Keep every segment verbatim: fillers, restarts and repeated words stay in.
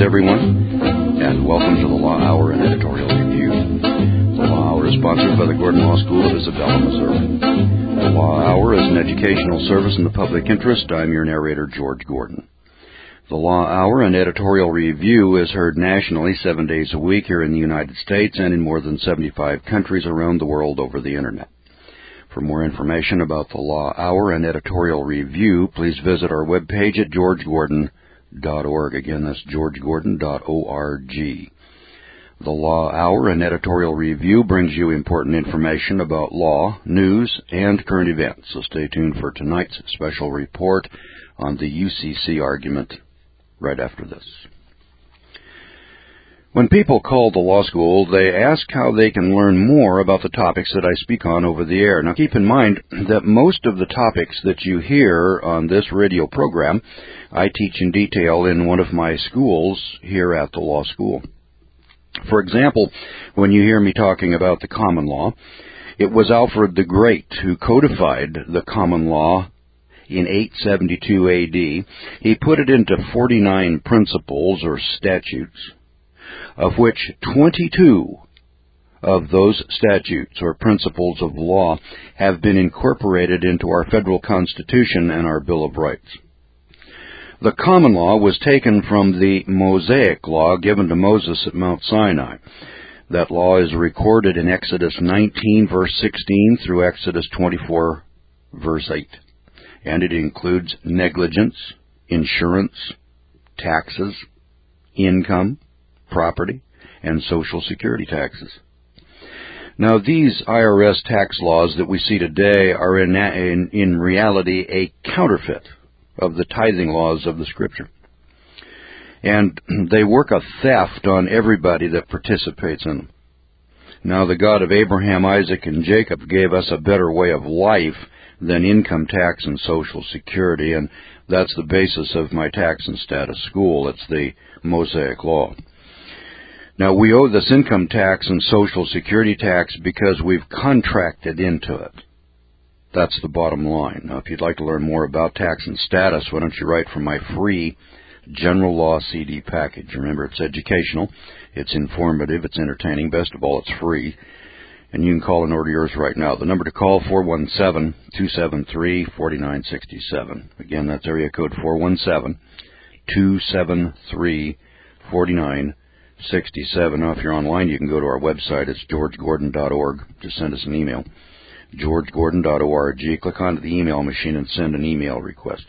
everyone, and welcome to the Law Hour and Editorial Review. The Law Hour is sponsored by the Gordon Law School of Isabella, Missouri. The Law Hour is an educational service in the public interest. I'm your narrator, George Gordon. The Law Hour and Editorial Review is heard nationally seven days a week here in the United States and in more than seventy-five countries around the world over the Internet. For more information about the Law Hour and Editorial Review, please visit our webpage at george gordon dot org. Again, that's george gordon dot org. The Law Hour and Editorial Review brings you important information about law, news, and current events. So stay tuned for tonight's special report on the U C C argument right after this. When people call the law school, they ask how they can learn more about the topics that I speak on over the air. Now, keep in mind that most of the topics that you hear on this radio program, I teach in detail in one of my schools here at the law school. For example, when you hear me talking about the common law, it was Alfred the Great who codified the common law in eight seventy-two A D. He put it into forty-nine principles or statutes, of which twenty-two of those statutes or principles of law have been incorporated into our federal Constitution and our Bill of Rights. The common law was taken from the Mosaic law given to Moses at Mount Sinai. That law is recorded in Exodus nineteen, verse sixteen, through Exodus twenty-four, verse eight. And it includes negligence, insurance, taxes, income, property, and Social Security taxes. Now, these I R S tax laws that we see today are in, in, in reality a counterfeit of the tithing laws of the Scripture. And they work a theft on everybody that participates in them. Now, the God of Abraham, Isaac, and Jacob gave us a better way of life than income tax and Social Security, and that's the basis of my tax and status school. It's the Mosaic Law. Now, we owe this income tax and Social Security tax because we've contracted into it. That's the bottom line. Now, if you'd like to learn more about tax and status, why don't you write for my free General Law C D package. Remember, it's educational, it's informative, it's entertaining. Best of all, it's free. And you can call and order yours right now. The number to call, four one seven, two seven three, four nine six seven. Again, that's area code four one seven, two seven three, four nine six seven. Now, if you're online, you can go to our website. It's george gordon dot org. Just send us an email. george gordon dot org. Click onto the email machine and send an email request.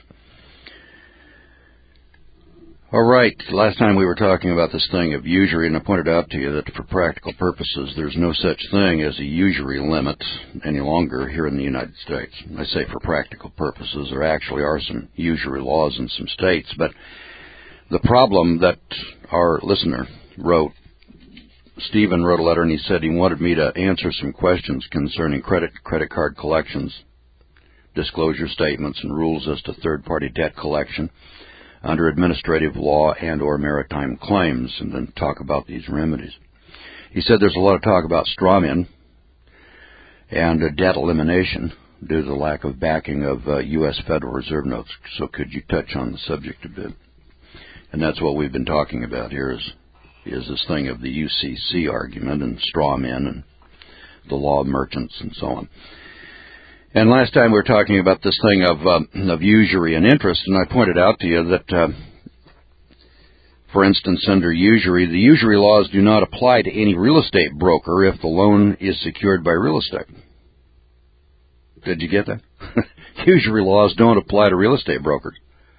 All right, last time we were talking about this thing of usury, and I pointed out to you that for practical purposes, there's no such thing as a usury limit any longer here in the United States. I say for practical purposes. There actually are some usury laws in some states, but the problem that our listener wrote, Stephen wrote a letter and he said he wanted me to answer some questions concerning credit credit card collections, disclosure statements, and rules as to third-party debt collection under administrative law and or maritime claims, and then talk about these remedies. He said there's a lot of talk about straw men and uh, debt elimination due to the lack of backing of uh, U S Federal Reserve notes. So could you touch on the subject a bit? And that's what we've been talking about here is, is this thing of the U C C argument and straw men and the law of merchants and so on. And last time we were talking about this thing of uh, of usury and interest, and I pointed out to you that, uh, for instance, under usury, the usury laws do not apply to any real estate broker if the loan is secured by real estate. Did you get that? Usury laws don't apply to real estate brokers.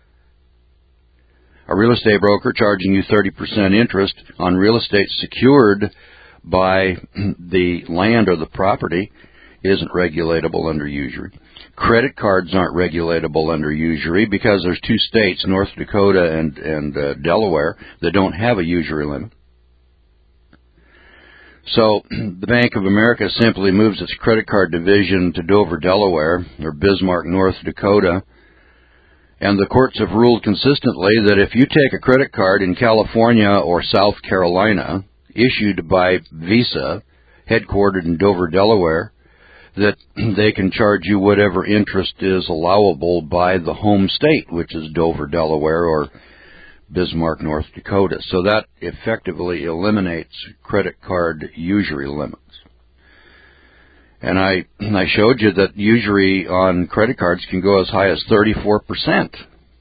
A real estate broker charging you thirty percent interest on real estate secured by the land or the property isn't regulatable under usury. Credit cards aren't regulatable under usury because there's two states, North Dakota and, and uh, Delaware, that don't have a usury limit. So the Bank of America simply moves its credit card division to Dover, Delaware, or Bismarck, North Dakota, and the courts have ruled consistently that if you take a credit card in California or South Carolina, issued by Visa, headquartered in Dover, Delaware, that they can charge you whatever interest is allowable by the home state, which is Dover, Delaware, or Bismarck, North Dakota. So that effectively eliminates credit card usury limits. And I, I showed you that usury on credit cards can go as high as thirty-four percent.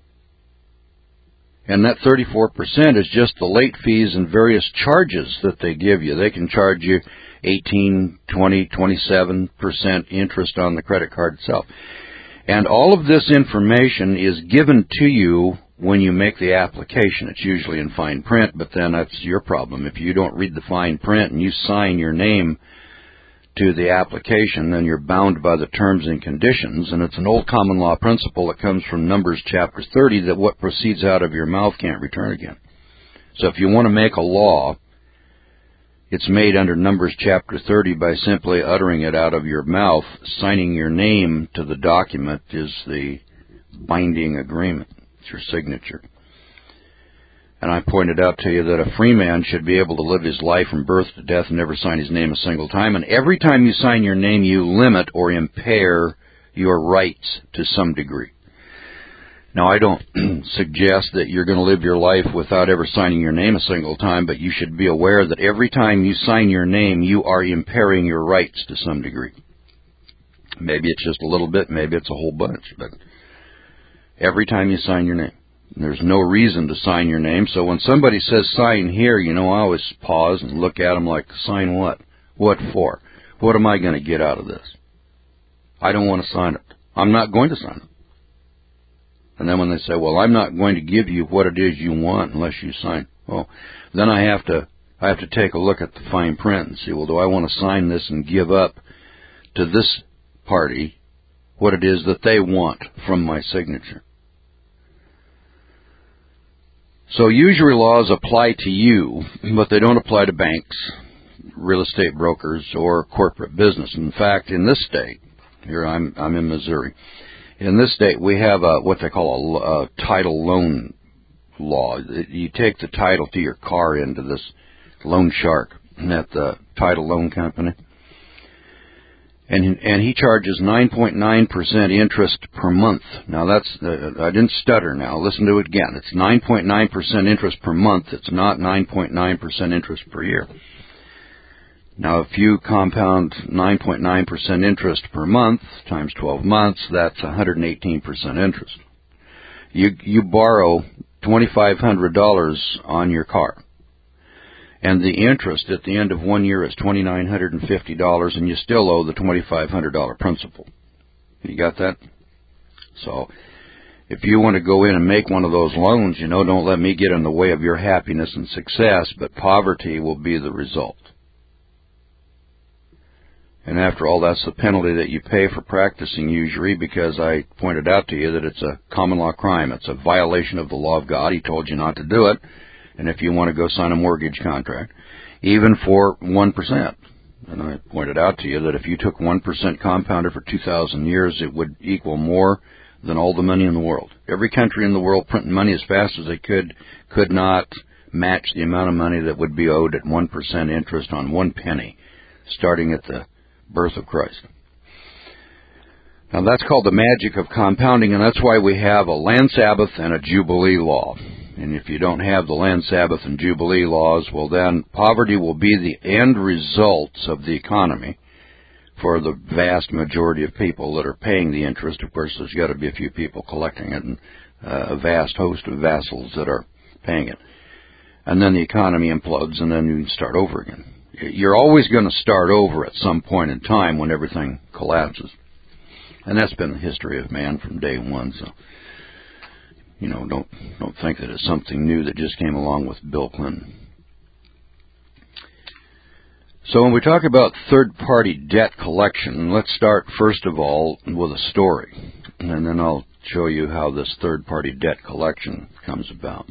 And that thirty-four percent is just the late fees and various charges that they give you. They can charge you eighteen, twenty, twenty-seven percent interest on the credit card itself. And all of this information is given to you when you make the application. It's usually in fine print, but then that's your problem. If you don't read the fine print and you sign your name to the application, then you're bound by the terms and conditions. And it's an old common law principle that comes from Numbers chapter thirty, that what proceeds out of your mouth can't return again. So if you want to make a law, it's made under Numbers chapter thirty by simply uttering it out of your mouth. Signing your name to the document is the binding agreement. It's your signature. And I pointed out to you that a free man should be able to live his life from birth to death and never sign his name a single time. And every time you sign your name, you limit or impair your rights to some degree. Now, I don't suggest that you're going to live your life without ever signing your name a single time, but you should be aware that every time you sign your name, you are impairing your rights to some degree. Maybe it's just a little bit, maybe it's a whole bunch, but every time you sign your name. There's no reason to sign your name, so when somebody says sign here, you know, I always pause and look at them like, sign what? What for? What am I going to get out of this? I don't want to sign it. I'm not going to sign it. And then when they say, well, I'm not going to give you what it is you want unless you sign, well, then I have to I have to take a look at the fine print and see, well, do I want to sign this and give up to this party what it is that they want from my signature? So usury laws apply to you, but they don't apply to banks, real estate brokers, or corporate business. In fact, in this state, here I'm I'm in Missouri, in this state we have a, what they call a, a title loan law. You take the title to your car into this loan shark at the title loan company, and and he charges nine point nine percent interest per month. Now that's, uh, I didn't stutter now, listen to it again. It's nine point nine percent interest per month. It's not nine point nine percent interest per year. Now if you compound nine point nine percent interest per month times twelve months, that's one hundred eighteen percent interest. You, you borrow twenty-five hundred dollars on your car. And the interest at the end of one year is two thousand nine hundred fifty dollars, and you still owe the twenty-five hundred dollars principal. You got that? So if you want to go in and make one of those loans, you know, don't let me get in the way of your happiness and success, but poverty will be the result. And after all, that's the penalty that you pay for practicing usury, because I pointed out to you that it's a common law crime. It's a violation of the law of God. He told you not to do it. And if you want to go sign a mortgage contract, even for one percent, and I pointed out to you that if you took one percent compounded for two thousand years, it would equal more than all the money in the world. Every country in the world printing money as fast as they could could not match the amount of money that would be owed at one percent interest on one penny, starting at the birth of Christ. Now that's called the magic of compounding, and that's why we have a land Sabbath and a Jubilee law. And if you don't have the land Sabbath and Jubilee laws, well then poverty will be the end results of the economy for the vast majority of people that are paying the interest. Of course, there's got to be a few people collecting it, and uh, a vast host of vassals that are paying it. And then the economy implodes, and then you can start over again. You're always going to start over at some point in time when everything collapses. And that's been the history of man from day one, so you know, don't don't think that it's something new that just came along with Bill Clinton. So when we talk about third-party debt collection, let's start first of all with a story, and then I'll show you how this third-party debt collection comes about.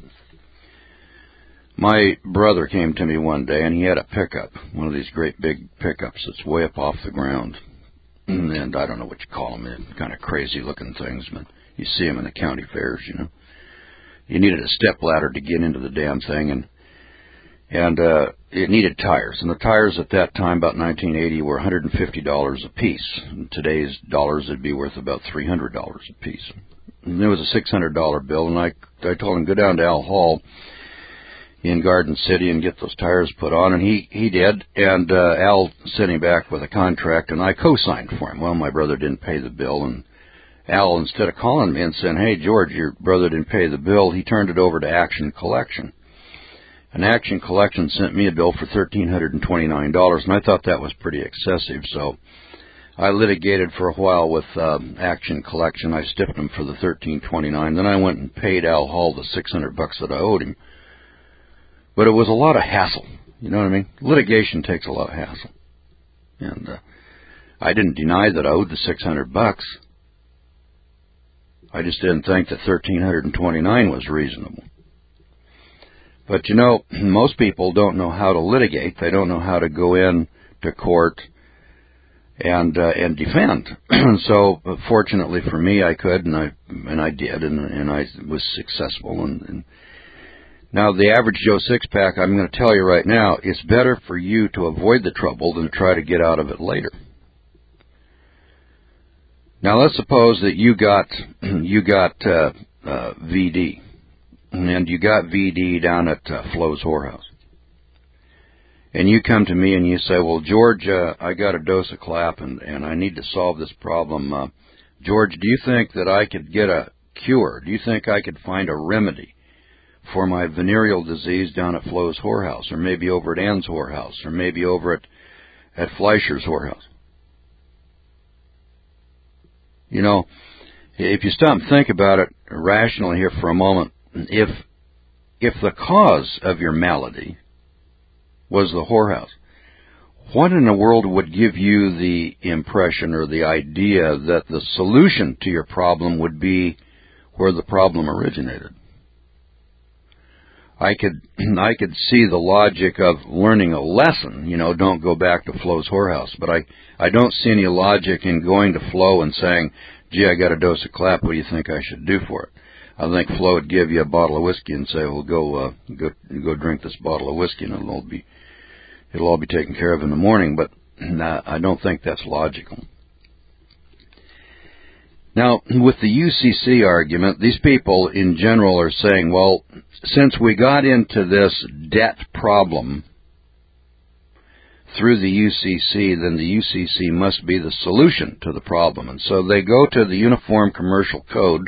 My brother came to me one day, and he had a pickup, one of these great big pickups that's way up off the ground. And I don't know what you call them, they're kind of crazy-looking things, but you see them in the county fairs, you know. You needed a step ladder to get into the damn thing, and and uh, it needed tires. And the tires at that time, about nineteen eighty, were one hundred fifty dollars a piece. In today's dollars, it'd be worth about three hundred dollars a piece. it was a six hundred dollar bill, and I, I told him, go down to Al Hall in Garden City and get those tires put on, and he, he did, and uh, Al sent him back with a contract, and I co-signed for him. Well, my brother didn't pay the bill, and Al, instead of calling me and saying, hey, George, your brother didn't pay the bill, he turned it over to Action Collection. And Action Collection sent me a bill for one thousand three hundred twenty-nine dollars, and I thought that was pretty excessive, so I litigated for a while with uh, Action Collection. I stiffed him for the thirteen twenty-nine. Then I went and paid Al Hall the six hundred bucks that I owed him. But it was a lot of hassle. You know what I mean? Litigation takes a lot of hassle. And uh, I didn't deny that I owed the six hundred bucks. I just didn't think that thirteen twenty-nine was reasonable. But, you know, most people don't know how to litigate. They don't know how to go in to court and uh, and defend. So, fortunately for me, I could, and I and I did, and, and I was successful. And, and now, the average Joe six-pack, I'm going to tell you right now, it's better for you to avoid the trouble than to try to get out of it later. Now, let's suppose that you got you got uh, uh, V D, and you got V D down at uh, Flo's Whorehouse. And you come to me and you say, well, George, uh, I got a dose of clap, and, and I need to solve this problem. Uh, George, do you think that I could get a cure? Do you think I could find a remedy for my venereal disease down at Flo's Whorehouse, or maybe over at Ann's Whorehouse, or maybe over at, at Fleischer's Whorehouse? You know, if you stop and think about it rationally here for a moment, if if the cause of your malady was the whorehouse, what in the world would give you the impression or the idea that the solution to your problem would be where the problem originated? I could I could see the logic of learning a lesson, you know, don't go back to Flo's Whorehouse, but I, I don't see any logic in going to Flo and saying, gee, I got a dose of clap, what do you think I should do for it? I think Flo would give you a bottle of whiskey and say, well, go uh, go go drink this bottle of whiskey, and it'll all be it'll all be taken care of in the morning. But nah, I don't think that's logical. Now, with the U C C argument, these people in general are saying, well, since we got into this debt problem through the U C C, then the U C C must be the solution to the problem. And so they go to the Uniform Commercial Code,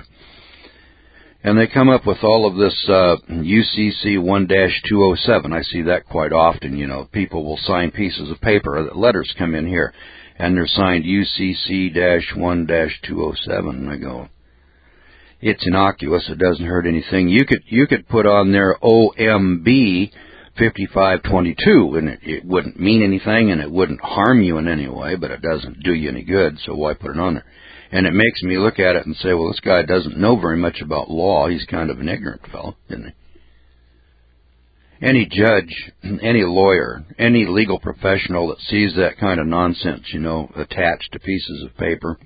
and they come up with all of this uh, U C C one dash two oh seven. I see that quite often. You know, people will sign pieces of paper. Letters come in here, and they're signed U C C one dash two oh seven. And I go, it's innocuous. It doesn't hurt anything. You could you could put on there O M B fifty-five twenty-two, and it, it wouldn't mean anything, and it wouldn't harm you in any way, but it doesn't do you any good, so why put it on there? And it makes me look at it and say, well, this guy doesn't know very much about law. He's kind of an ignorant fellow, isn't he? Any judge, any lawyer, any legal professional that sees that kind of nonsense, you know, attached to pieces of paper,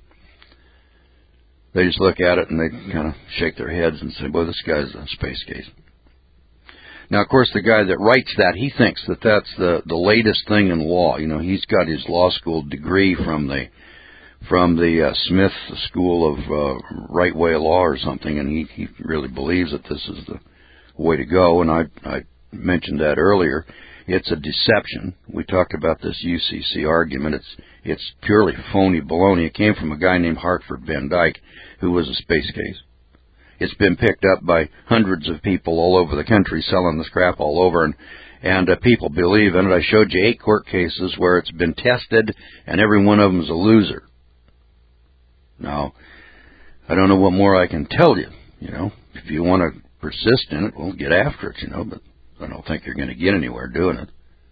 they just look at it and they kind of shake their heads and say, well, this guy's a space case. Now, of course, the guy that writes that, he thinks that that's the, the latest thing in law. You know, he's got his law school degree from the from the uh, Smith School of uh, Right Way Law or something, and he, he really believes that this is the way to go. And I, I mentioned that earlier. It's a deception. We talked about this U C C argument. It's it's purely phony baloney. It came from a guy named Hartford Van Dyke, who was a space case. It's been picked up by hundreds of people all over the country, selling this crap all over, and and uh, people believe in it. I showed you eight court cases where it's been tested, and every one of them is a loser. Now, I don't know what more I can tell you. You know, if you want to persist in it, well, get after it, you know, but I don't think you're going to get anywhere doing it.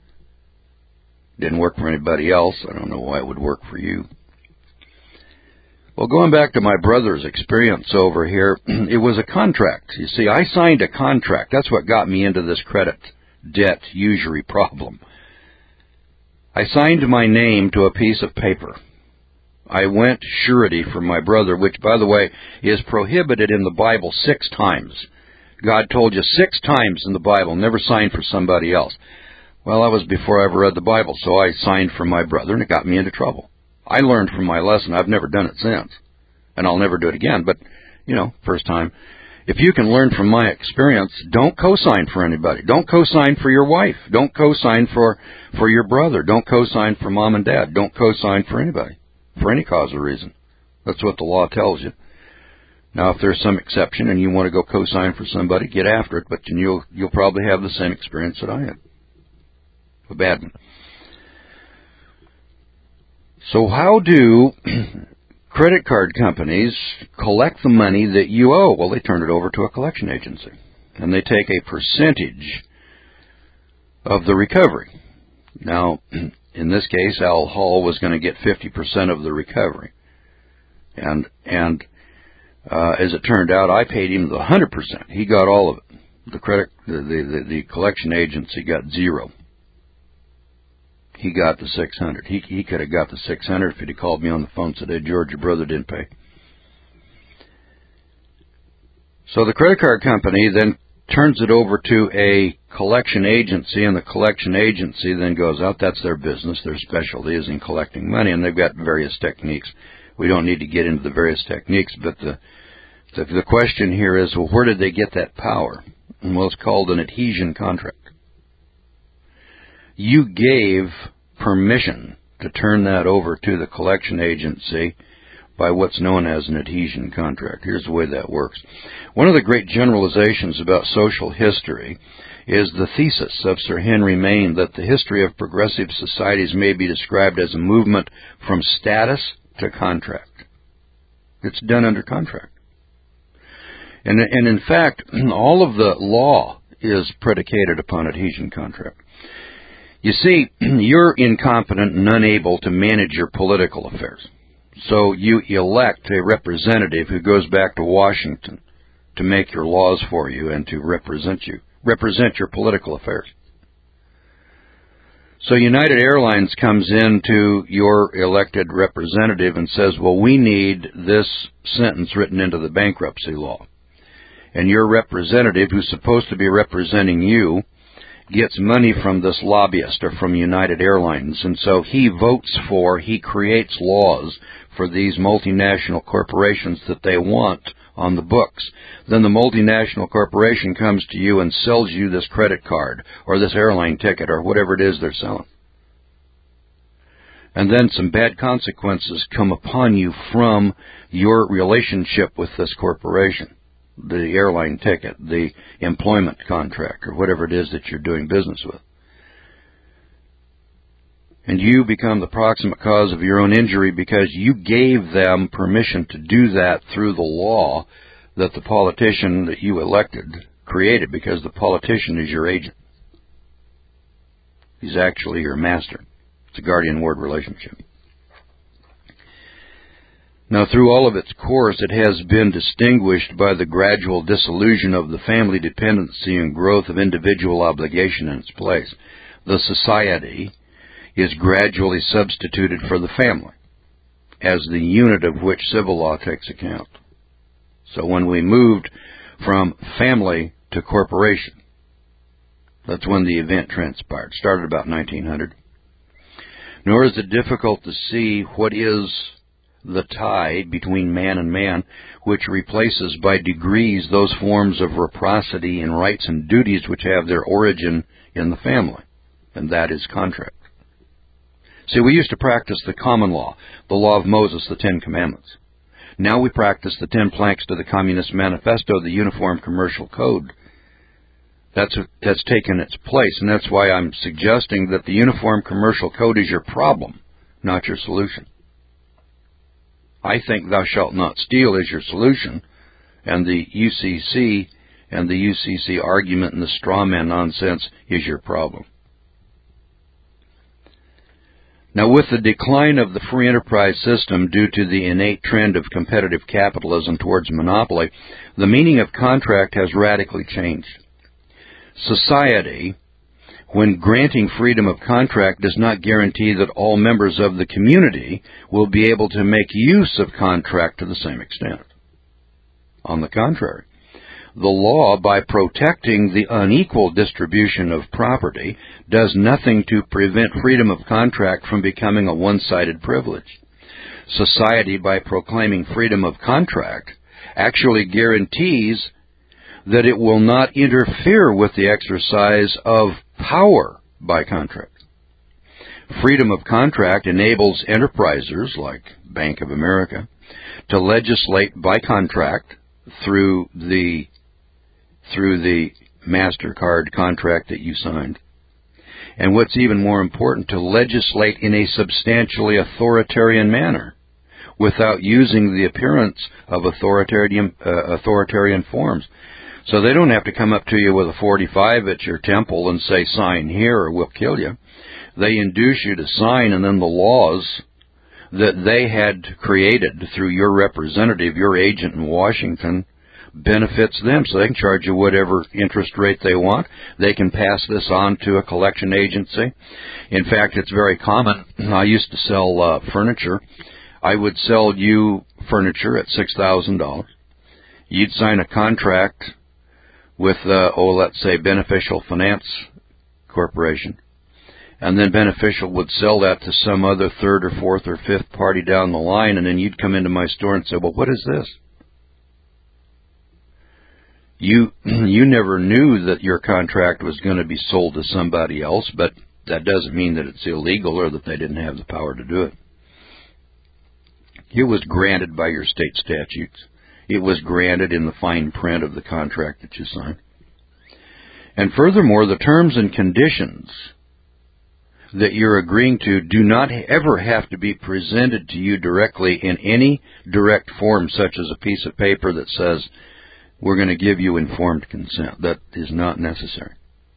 Didn't work for anybody else. I don't know why it would work for you. Well, going back to my brother's experience over here, it was a contract. You see, I signed a contract. That's what got me into this credit debt usury problem. I signed my name to a piece of paper. I went surety for my brother, which, by the way, is prohibited in the Bible six times. God told you six times in the Bible, never sign for somebody else. Well, that was before I ever read the Bible, so I signed for my brother, and it got me into trouble. I learned from my lesson. I've never done it since, and I'll never do it again. But, you know, first time. If you can learn from my experience, don't co-sign for anybody. Don't co-sign for your wife. Don't co-sign for, for your brother. Don't co-sign for mom and dad. Don't co-sign for anybody, for any cause or reason. That's what the law tells you. Now, if there's some exception and you want to go co-sign for somebody, get after it, but you'll, you'll probably have the same experience that I had. A bad one. So how do credit card companies collect the money that you owe? Well, they turn it over to a collection agency, and they take a percentage of the recovery. Now, in this case, Al Hall was going to get fifty percent of the recovery, and and uh, as it turned out, I paid him the one hundred percent. He got all of it. The credit, the the, the collection agency got zero. He got the six hundred. He he could have got the six hundred if he'd have called me on the phone and said, "Hey, George, your brother didn't pay." So the credit card company then turns it over to a collection agency, and the collection agency then goes out. That's their business. Their specialty is in collecting money, and they've got various techniques. We don't need to get into the various techniques, but the the, the question here is, well, where did they get that power? And well, it's called an adhesion contract. You gave permission to turn that over to the collection agency by what's known as an adhesion contract. Here's the way that works. One of the great generalizations about social history is the thesis of Sir Henry Maine that the history of progressive societies may be described as a movement from status to contract. It's done under contract. And, and in fact, all of the law is predicated upon adhesion contract. You see, you're incompetent and unable to manage your political affairs. So you elect a representative who goes back to Washington to make your laws for you and to represent you, represent your political affairs. So United Airlines comes in to your elected representative and says, well, we need this sentence written into the bankruptcy law. And your representative, who's supposed to be representing you, gets money from this lobbyist or from United Airlines, and so he votes for, he creates laws for these multinational corporations that they want on the books. Then the multinational corporation comes to you and sells you this credit card or this airline ticket or whatever it is they're selling. And then some bad consequences come upon you from your relationship with this corporation. The airline ticket, the employment contract, or whatever it is that you're doing business with. And you become the proximate cause of your own injury because you gave them permission to do that through the law that the politician that you elected created, because the politician is your agent. He's actually your master. It's a guardian-ward relationship. Now, through all of its course, it has been distinguished by the gradual dissolution of the family dependency and growth of individual obligation in its place. The society is gradually substituted for the family as the unit of which civil law takes account. So when we moved from family to corporation, that's when the event transpired. It started about nineteen hundred. Nor is it difficult to see what is the tie between man and man, which replaces by degrees those forms of reciprocity in rights and duties which have their origin in the family, and that is contract. See, we used to practice the common law, the law of Moses, the Ten Commandments. Now we practice the Ten Planks to the Communist Manifesto, the Uniform Commercial Code. That's, that's taken its place, and that's why I'm suggesting that the Uniform Commercial Code is your problem, not your solution. I think thou shalt not steal is your solution, and the U C C and the U C C argument and the straw man nonsense is your problem. Now, with the decline of the free enterprise system due to the innate trend of competitive capitalism towards monopoly, the meaning of contract has radically changed. Society, when granting freedom of contract, does not guarantee that all members of the community will be able to make use of contract to the same extent. On the contrary, the law, by protecting the unequal distribution of property, does nothing to prevent freedom of contract from becoming a one-sided privilege. Society, by proclaiming freedom of contract, actually guarantees that it will not interfere with the exercise of power by contract. Freedom of contract enables enterprisers like Bank of America to legislate by contract through the through the MasterCard contract that you signed. And what's even more important, to legislate in a substantially authoritarian manner without using the appearance of authoritarian uh, authoritarian forms. So they don't have to come up to you with a forty-five at your temple and say, sign here or we'll kill you. They induce you to sign, and then the laws that they had created through your representative, your agent in Washington, benefits them. So they can charge you whatever interest rate they want. They can pass this on to a collection agency. In fact, it's very common. I used to sell uh, furniture. I would sell you furniture at six thousand dollars. You'd sign a contract with, uh, oh, let's say, Beneficial Finance Corporation. And then Beneficial would sell that to some other third or fourth or fifth party down the line, and then you'd come into my store and say, well, what is this? You you never knew that your contract was going to be sold to somebody else, but that doesn't mean that it's illegal or that they didn't have the power to do it. It was granted by your state statutes. It was granted in the fine print of the contract that you signed. And furthermore, the terms and conditions that you're agreeing to do not ever have to be presented to you directly in any direct form, such as a piece of paper that says, we're going to give you informed consent. That is not necessary.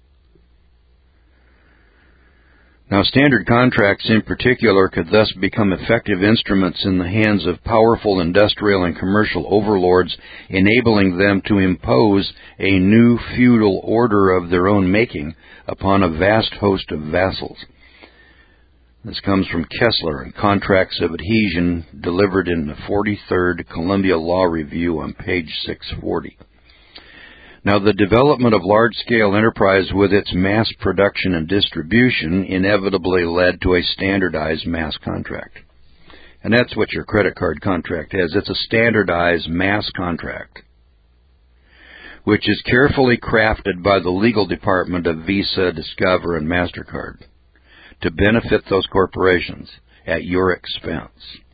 Now, standard contracts in particular could thus become effective instruments in the hands of powerful industrial and commercial overlords, enabling them to impose a new feudal order of their own making upon a vast host of vassals. This comes from Kessler and Contracts of Adhesion, delivered in the forty-third Columbia Law Review on page six forty. Now, the development of large-scale enterprise with its mass production and distribution inevitably led to a standardized mass contract. And that's what your credit card contract has. It's a standardized mass contract, which is carefully crafted by the legal department of Visa, Discover, and MasterCard to benefit those corporations at your expense.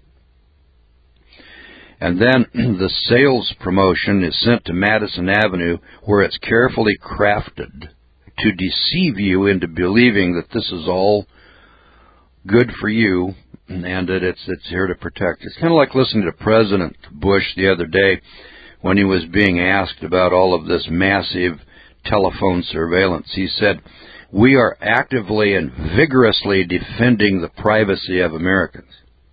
And then the sales promotion is sent to Madison Avenue, where it's carefully crafted to deceive you into believing that this is all good for you and that it's it's here to protect you. It's kind of like listening to President Bush the other day when he was being asked about all of this massive telephone surveillance. He said, we are actively and vigorously defending the privacy of Americans.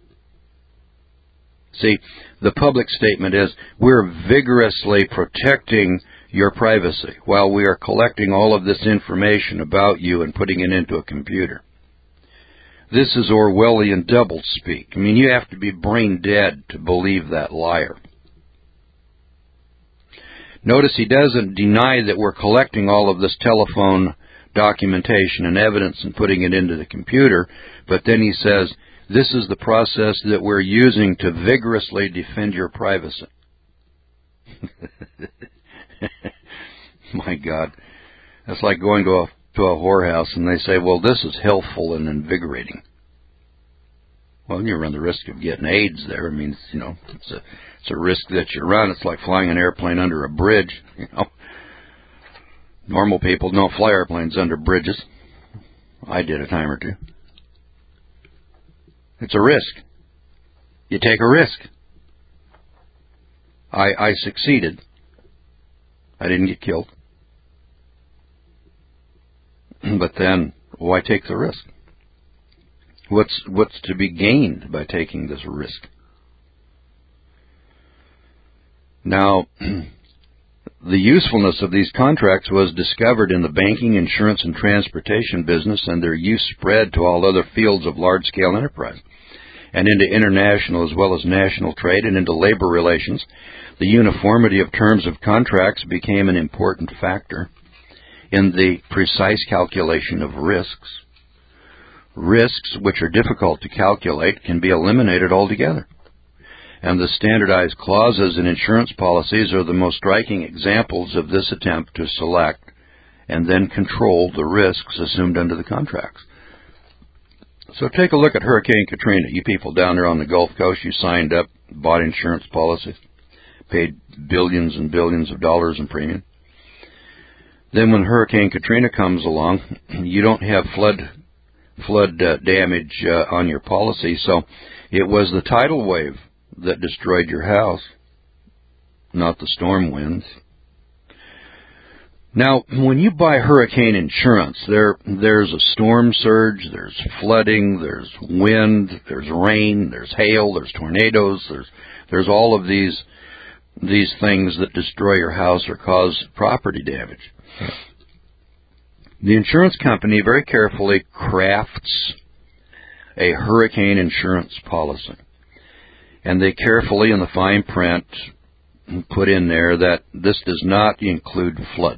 See, the public statement is, we're vigorously protecting your privacy while we are collecting all of this information about you and putting it into a computer. This is Orwellian doublespeak. I mean, you have to be brain dead to believe that liar. Notice he doesn't deny that we're collecting all of this telephone documentation and evidence and putting it into the computer, but then he says, this is the process that we're using to vigorously defend your privacy. My God. That's like going to a, to a whorehouse and they say, well, this is healthful and invigorating. Well, you run the risk of getting AIDS there. I mean, it's, you know, it's a, it's a risk that you run. It's like flying an airplane under a bridge, you know. Normal people don't fly airplanes under bridges. I did a time or two. It's a risk. You take a risk. I, I succeeded. I didn't get killed. But then, why take the risk? What's what's to be gained by taking this risk? Now, the usefulness of these contracts was discovered in the banking, insurance, and transportation business, and their use spread to all other fields of large-scale enterprise, and into international as well as national trade, and into labor relations. The uniformity of terms of contracts became an important factor in the precise calculation of risks. Risks, which are difficult to calculate, can be eliminated altogether. And the standardized clauses in insurance policies are the most striking examples of this attempt to select and then control the risks assumed under the contracts. So take a look at Hurricane Katrina. You people down there on the Gulf Coast, you signed up, bought insurance policies, paid billions and billions of dollars in premium. Then when Hurricane Katrina comes along, you don't have flood flood uh, damage uh, on your policy, so it was the tidal wave that destroyed your house, not the storm winds. Now, when you buy hurricane insurance, there there's a storm surge, there's flooding, there's wind, there's rain, there's hail, there's tornadoes, there's there's all of these these things that destroy your house or cause property damage. The insurance company very carefully crafts a hurricane insurance policy, and they carefully, in the fine print, put in there that this does not include flood.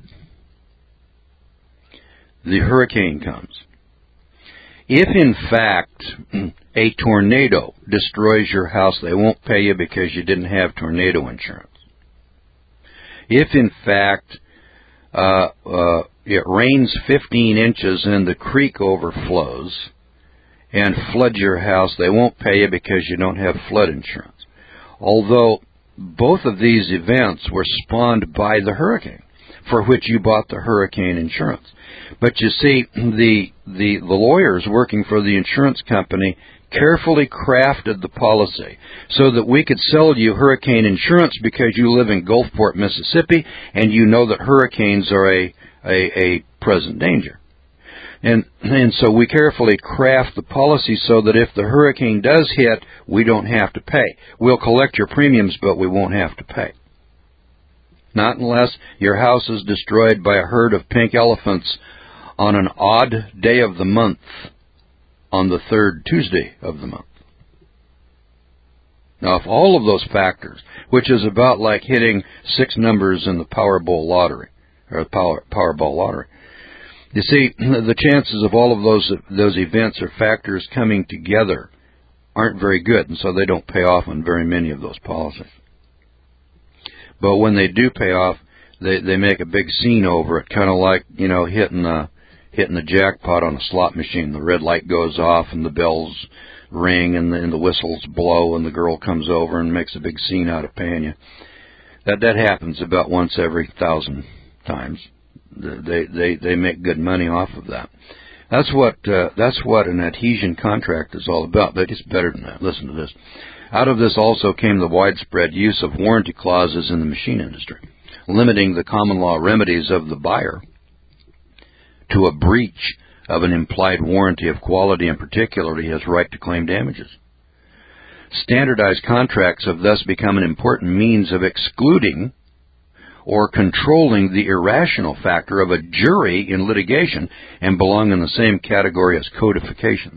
The hurricane comes. If, in fact, a tornado destroys your house, they won't pay you because you didn't have tornado insurance. If, in fact, uh, uh, it rains fifteen inches and the creek overflows and floods your house, they won't pay you because you don't have flood insurance. Although both of these events were spawned by the hurricane, for which you bought the hurricane insurance. But you see, the, the the lawyers working for the insurance company carefully crafted the policy so that we could sell you hurricane insurance because you live in Gulfport, Mississippi, and you know that hurricanes are a, a, a present danger. And, and so we carefully craft the policy so that if the hurricane does hit, we don't have to pay. We'll collect your premiums, but we won't have to pay. Not unless your house is destroyed by a herd of pink elephants on an odd day of the month, on the third Tuesday of the month. Now, if all of those factors, which is about like hitting six numbers in the Powerball lottery, or Power, Powerball lottery, you see, the chances of all of those those events or factors coming together aren't very good, and so they don't pay off on very many of those policies. But when they do pay off, they they make a big scene over it, kind of like, you know, hitting the hitting the jackpot on a slot machine. The red light goes off and the bells ring and the, and the whistles blow and the girl comes over and makes a big scene out of paying you. That that happens about once every thousand times. They they they make good money off of that. That's what uh, that's what an adhesion contract is all about. But it's better than that. Listen to this. Out of this also came the widespread use of warranty clauses in the machine industry, limiting the common law remedies of the buyer to a breach of an implied warranty of quality, and particularly his right to claim damages. Standardized contracts have thus become an important means of excluding or controlling the irrational factor of a jury in litigation and belong in the same category as codifications.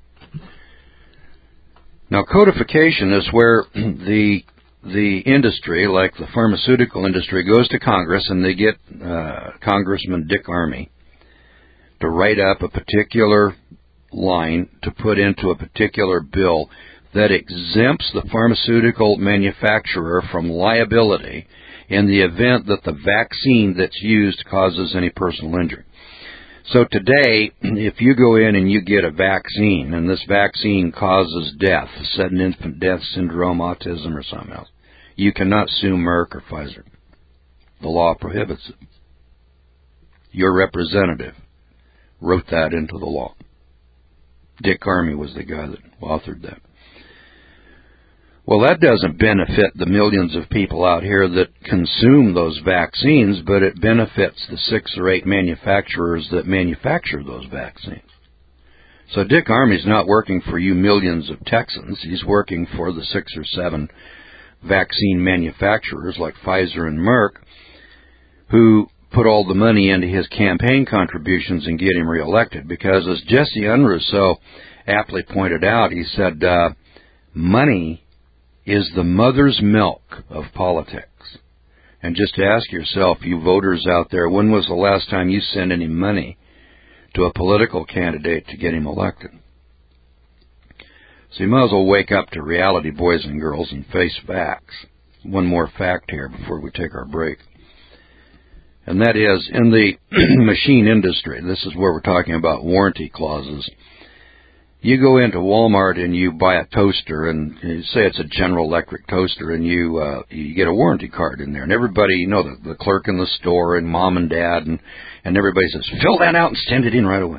Now, codification is where the the industry, like the pharmaceutical industry, goes to Congress and they get uh, Congressman Dick Armey to write up a particular line to put into a particular bill that exempts the pharmaceutical manufacturer from liability in the event that the vaccine that's used causes any personal injury. So today, if you go in and you get a vaccine, and this vaccine causes death, sudden infant death syndrome, autism, or something else, you cannot sue Merck or Pfizer. The law prohibits it. Your representative wrote that into the law. Dick Armey was the guy that authored that. Well, that doesn't benefit the millions of people out here that consume those vaccines, but it benefits the six or eight manufacturers that manufacture those vaccines. So Dick Armey's not working for you millions of Texans. He's working for the six or seven vaccine manufacturers like Pfizer and Merck, who put all the money into his campaign contributions and get him reelected. Because as Jesse Unruh so aptly pointed out, he said, uh, money is the mother's milk of politics. And just ask yourself, you voters out there, when was the last time you sent any money to a political candidate to get him elected? So you might as well wake up to reality, boys and girls, and face facts. One more fact here before we take our break. And that is, in the machine industry, this is where we're talking about warranty clauses. You go into Walmart and you buy a toaster, and you say it's a General Electric toaster, and you uh, you get a warranty card in there. And everybody, you know, the, the clerk in the store and mom and dad, and, and everybody says, fill that out and send it in right away.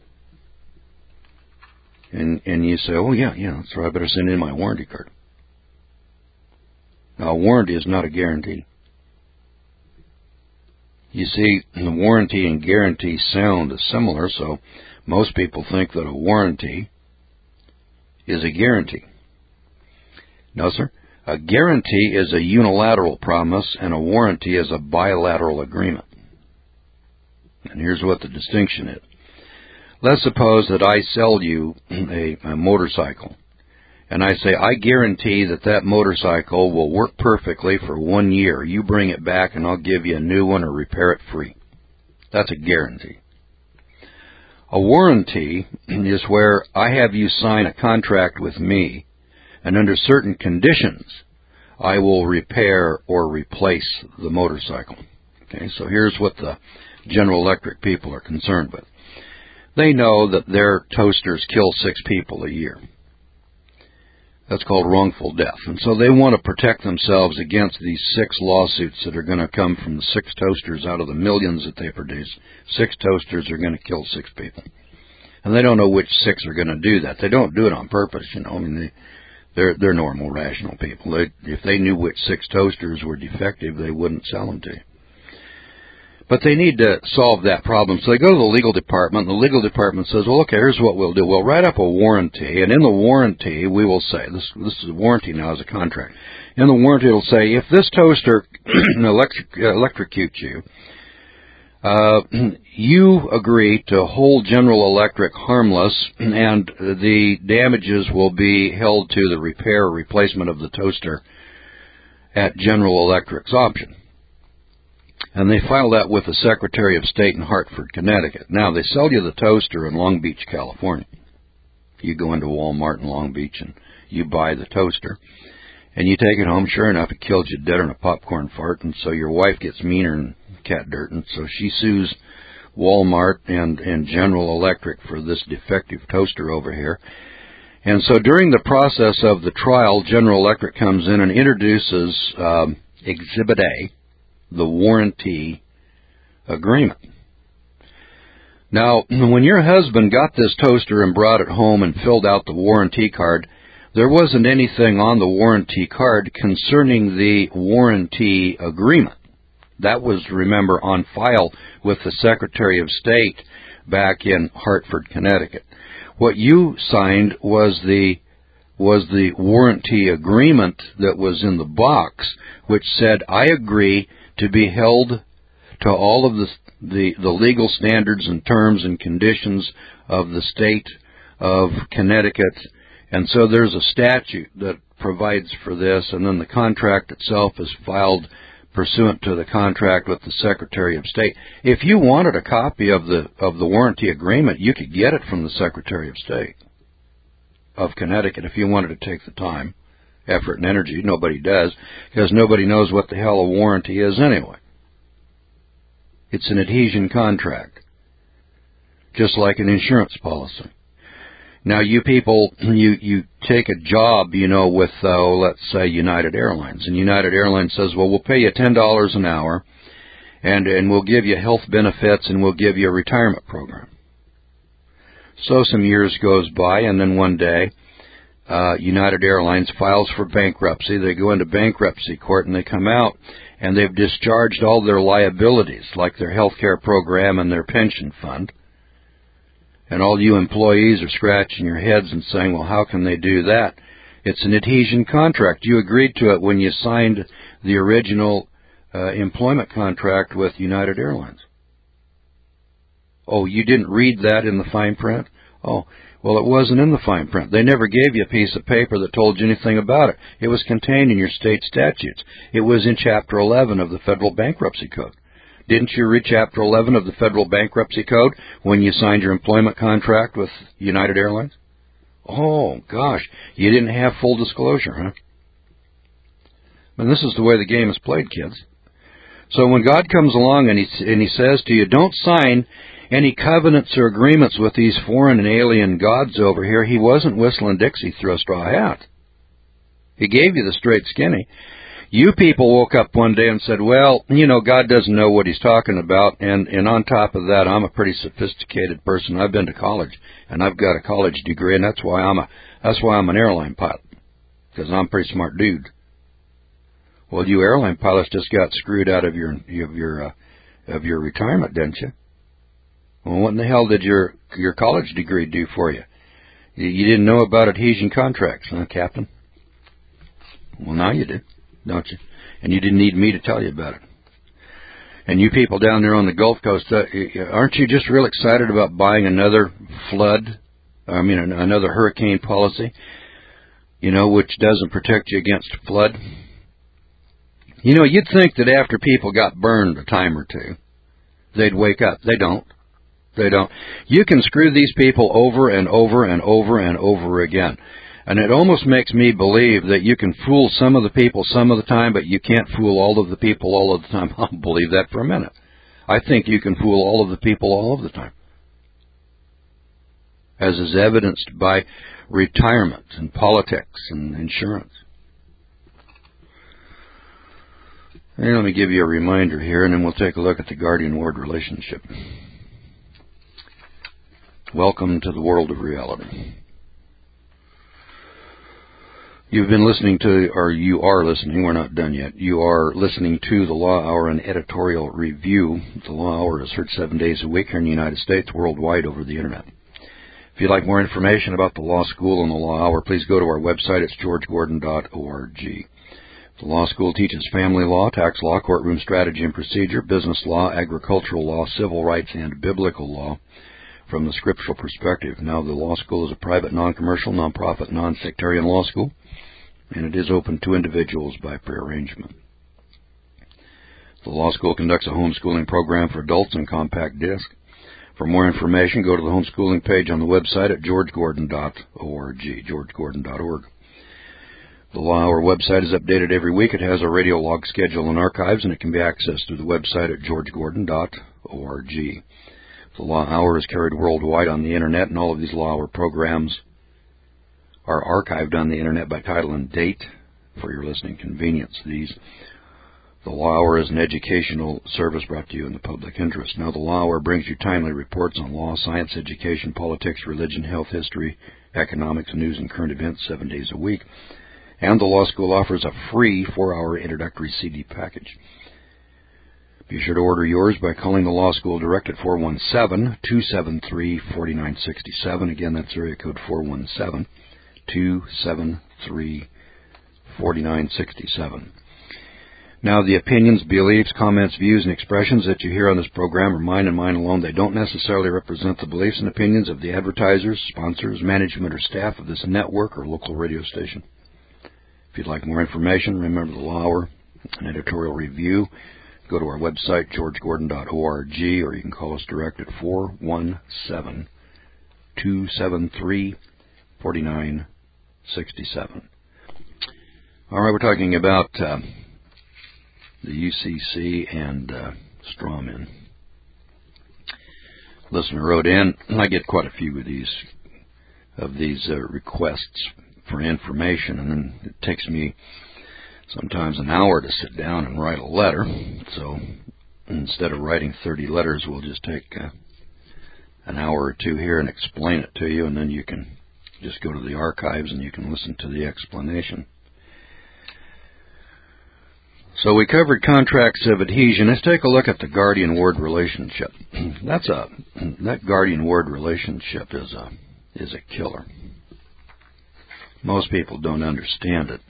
And and you say, oh, yeah, yeah, that's right, I better send in my warranty card. Now, a warranty is not a guarantee. You see, the warranty and guarantee sound similar, so most people think that a warranty is a guarantee. No, sir. A guarantee is a unilateral promise, and a warranty is a bilateral agreement. And here's what the distinction is. Let's suppose that I sell you a, a motorcycle, and I say, I guarantee that that motorcycle will work perfectly for one year. You bring it back, and I'll give you a new one or repair it free. That's a guarantee. A warranty is where I have you sign a contract with me, and under certain conditions, I will repair or replace the motorcycle. Okay, so here's what the General Electric people are concerned with. They know that their toasters kill six people a year. That's called wrongful death. And so they want to protect themselves against these six lawsuits that are going to come from the six toasters out of the millions that they produce. Six toasters are going to kill six people. And they don't know which six are going to do that. They don't do it on purpose, you know. I mean, they, they're, they're normal, rational people. They, if they knew which six toasters were defective, they wouldn't sell them to you. But they need to solve that problem. So they go to the legal department, and the legal department says, well, okay, here's what we'll do. We'll write up a warranty, and in the warranty, we will say, this, this is a warranty now as a contract. In the warranty, it will say, if this toaster electric, electrocutes you, uh, you agree to hold General Electric harmless, and the damages will be held to the repair or replacement of the toaster at General Electric's option. And they file that with the Secretary of State in Hartford, Connecticut. Now, they sell you the toaster in Long Beach, California. You go into Walmart in Long Beach and you buy the toaster. And you take it home. Sure enough, it kills you dead in a popcorn fart. And so your wife gets meaner than cat dirt. And so she sues Walmart and, and General Electric for this defective toaster over here. And so during the process of the trial, General Electric comes in and introduces um, Exhibit A, the warranty agreement. Now, when your husband got this toaster and brought it home and filled out the warranty card, there wasn't anything on the warranty card concerning the warranty agreement. That was, remember, on file with the Secretary of State back in Hartford, Connecticut. What you signed was the was the warranty agreement that was in the box, which said, I agree to be held to all of the, the the legal standards and terms and conditions of the state of Connecticut. And so there's a statute that provides for this, and then the contract itself is filed pursuant to the contract with the Secretary of State. If you wanted a copy of the of the warranty agreement, you could get it from the Secretary of State of Connecticut if you wanted to take the time, effort, and energy. Nobody does, because nobody knows what the hell a warranty is anyway. It's an adhesion contract, just like an insurance policy. Now, you people, you, you take a job, you know, with, uh, let's say, United Airlines, and United Airlines says, well, we'll pay you ten dollars an hour, and, and we'll give you health benefits, and we'll give you a retirement program. So some years goes by, and then one day, Uh, United Airlines files for bankruptcy. They go into bankruptcy court and they come out and they've discharged all their liabilities, like their health care program and their pension fund. And all you employees are scratching your heads and saying, well, how can they do that? It's an adhesion contract. You agreed to it when you signed the original uh, employment contract with United Airlines. Oh, you didn't read that in the fine print? Oh, well, it wasn't in the fine print. They never gave you a piece of paper that told you anything about it. It was contained in your state statutes. It was in Chapter eleven of the Federal Bankruptcy Code. Didn't you read Chapter eleven of the Federal Bankruptcy Code when you signed your employment contract with United Airlines? Oh, gosh, you didn't have full disclosure, huh? And this is the way the game is played, kids. So when God comes along and he, and he says to you, don't sign any covenants or agreements with these foreign and alien gods over here, he wasn't whistling Dixie through a straw hat. He gave you the straight skinny. You people woke up one day and said, well, you know, God doesn't know what he's talking about, and, and on top of that, I'm a pretty sophisticated person. I've been to college, and I've got a college degree, and that's why I'm a that's why I'm an airline pilot, because I'm a pretty smart dude. Well, you airline pilots just got screwed out of your of your uh, of your retirement, didn't you? Well, what in the hell did your your college degree do for you? You, you didn't know about adhesion contracts, huh, Captain? Well, now you do, don't you? And you didn't need me to tell you about it. And you people down there on the Gulf Coast, uh, aren't you just real excited about buying another flood, I mean, another hurricane policy, you know, which doesn't protect you against flood? You know, you'd think that after people got burned a time or two, they'd wake up. They don't. They don't. You can screw these people over and over and over and over again. And it almost makes me believe that you can fool some of the people some of the time, but you can't fool all of the people all of the time. I don't believe that for a minute. I think you can fool all of the people all of the time, as is evidenced by retirement and politics and insurance. And let me give you a reminder here, and then we'll take a look at the guardian-ward relationship. Welcome to the world of reality. You've been listening to, or you are listening, we're not done yet, you are listening to the Law Hour and Editorial Review. The Law Hour is heard seven days a week here in the United States, worldwide over the Internet. If you'd like more information about the Law School and the Law Hour, please go to our website. It's george gordon dot org. The Law School teaches family law, tax law, courtroom strategy and procedure, business law, agricultural law, civil rights, and biblical law from the scriptural perspective. Now, the Law School is a private, non-commercial, non-profit, non-sectarian law school, and it is open to individuals by prearrangement. The Law School conducts a homeschooling program for adults on compact disc. For more information, go to the homeschooling page on the website at george gordon dot org, george gordon dot org. The Law Hour website is updated every week. It has a radio log schedule and archives, and it can be accessed through the website at george gordon dot org. The Law Hour is carried worldwide on the Internet, and all of these Law Hour programs are archived on the Internet by title and date for your listening convenience. These, the Law Hour is an educational service brought to you in the public interest. Now, the Law Hour brings you timely reports on law, science, education, politics, religion, health, history, economics, news, and current events seven days a week. And the Law School offers a free four-hour introductory C D package. Be sure to order yours by calling the Law School direct at four one seven, two seven three, four nine six seven. Again, that's area code four one seven, two seven three, four nine six seven. Now, the opinions, beliefs, comments, views, and expressions that you hear on this program are mine and mine alone. They don't necessarily represent the beliefs and opinions of the advertisers, sponsors, management, or staff of this network or local radio station. If you'd like more information, remember the Law Hour, an editorial review. Go to our website, george gordon dot org, or you can call us direct at four one seven, two seven three, four nine six seven. All right, we're talking about uh, the U C C and uh, strawmen. Listener wrote in, and I get quite a few of these of these uh, requests for information, and then it takes me sometimes an hour to sit down and write a letter. So instead of writing thirty letters, we'll just take uh, an hour or two here and explain it to you, and then you can just go to the archives and you can listen to the explanation. So we covered contracts of adhesion. Let's take a look at the guardian-ward relationship. That's a that guardian-ward relationship is a is a killer. Most people don't understand it.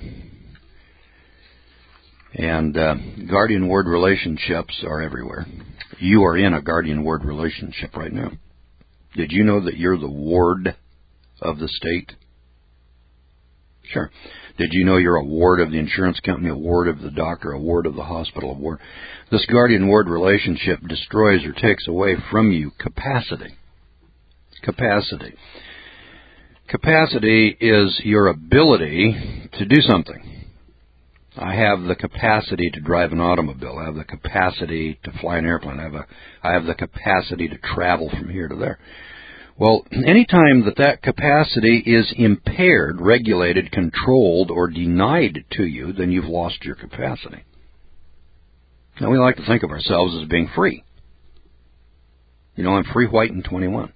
And uh, guardian-ward relationships are everywhere. You are in a guardian-ward relationship right now. Did you know that you're the ward of the state? Sure. Did you know you're a ward of the insurance company, a ward of the doctor, a ward of the hospital, a ward? This guardian-ward relationship destroys or takes away from you capacity. Capacity. Capacity is your ability to do something. I have the capacity to drive an automobile. I have the capacity to fly an airplane. I have, a, I have the capacity to travel from here to there. Well, any time that that capacity is impaired, regulated, controlled, or denied to you, then you've lost your capacity. Now, we like to think of ourselves as being free. You know, I'm free, white, and twenty-one.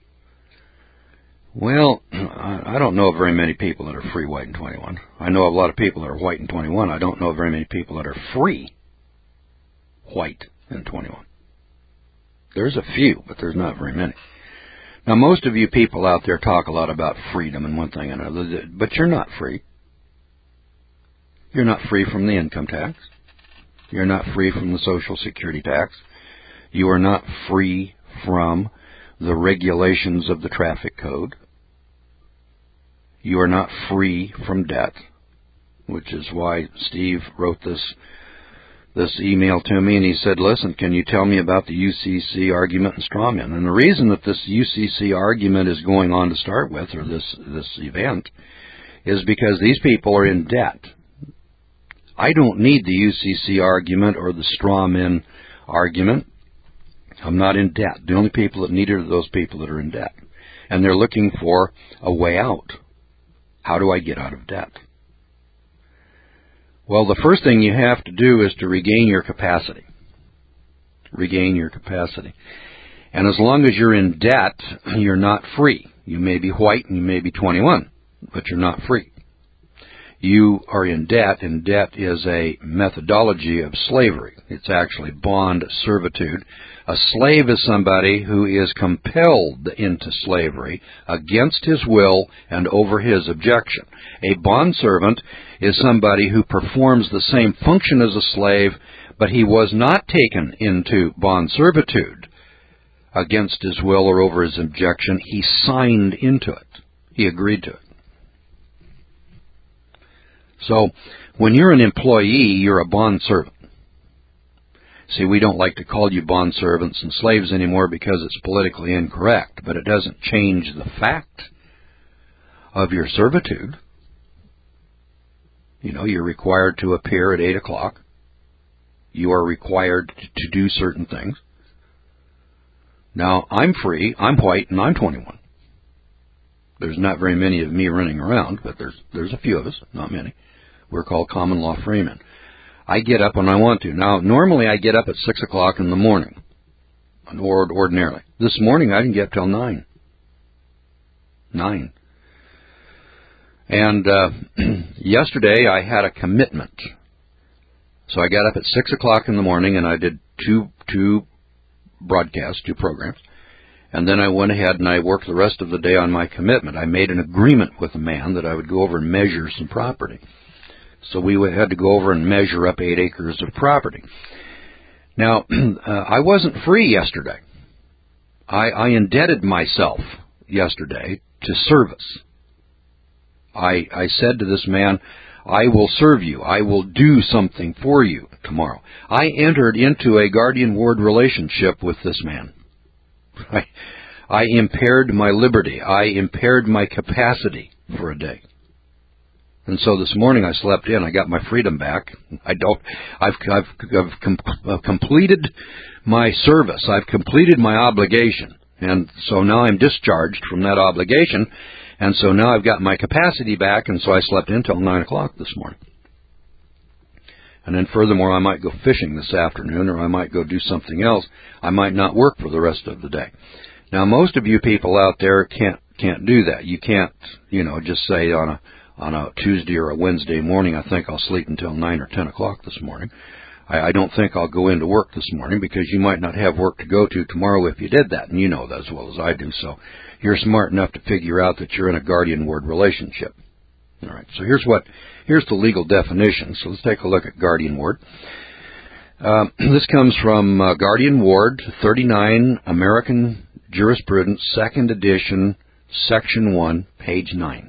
Well, I don't know of very many people that are free, white, and twenty-one. I know of a lot of people that are white and twenty-one. I don't know of very many people that are free, white, and twenty-one. There's a few, but there's not very many. Now, most of you people out there talk a lot about freedom and one thing and another, but you're not free. You're not free from the income tax. You're not free from the Social Security tax. You are not free from the regulations of the traffic code. You are not free from debt, which is why Steve wrote this this email to me, and he said, listen, can you tell me about the U C C argument and straw man? And the reason that this U C C argument is going on to start with, or this, this event, is because these people are in debt. I don't need the U C C argument or the straw man argument. I'm not in debt. The only people that need it are those people that are in debt. And they're looking for a way out. How do I get out of debt? Well, the first thing you have to do is to regain your capacity. Regain your capacity. And as long as you're in debt, you're not free. You may be white and you may be twenty-one, but you're not free. You are in debt, and debt is a methodology of slavery. It's actually bond servitude. A slave is somebody who is compelled into slavery against his will and over his objection. A bondservant is somebody who performs the same function as a slave, but he was not taken into bond servitude against his will or over his objection. He signed into it. He agreed to it. So, when you're an employee, you're a bondservant. See, we don't like to call you bondservants and slaves anymore because it's politically incorrect, but it doesn't change the fact of your servitude. You know, you're required to appear at eight o'clock. You are required to do certain things. Now, I'm free, I'm white, and I'm twenty-one. There's not very many of me running around, but there's there's a few of us, not many. We're called common law freemen. I get up when I want to. Now, normally I get up at six o'clock in the morning, or ordinarily. This morning I didn't get up till nine. Nine. And uh, yesterday I had a commitment. So I got up at six o'clock in the morning and I did two two broadcasts, two programs. And then I went ahead and I worked the rest of the day on my commitment. I made an agreement with a man that I would go over and measure some property. So we had to go over and measure up eight acres of property. Now, uh, I wasn't free yesterday. I, I indebted myself yesterday to service. I, I said to this man, I will serve you. I will do something for you tomorrow. I entered into a guardian ward relationship with this man. I, I impaired my liberty. I impaired my capacity for a day. And so this morning I slept in. I got my freedom back. I don't. I've I've, I've com- uh, completed my service. I've completed my obligation, and so now I'm discharged from that obligation. And so now I've got my capacity back. And so I slept in till nine o'clock this morning. And then furthermore, I might go fishing this afternoon, or I might go do something else. I might not work for the rest of the day. Now, most of you people out there can't can't do that. You can't, you know, just say on a on a Tuesday or a Wednesday morning, I think I'll sleep until nine or ten o'clock this morning. I, I don't think I'll go into work this morning because you might not have work to go to tomorrow if you did that, and you know that as well as I do. So you're smart enough to figure out that you're in a guardian ward relationship. All right, so here's what here's the legal definition. So let's take a look at guardian ward. Uh, this comes from uh, Guardian Ward thirty-nine, American Jurisprudence, second edition, section one, page nine.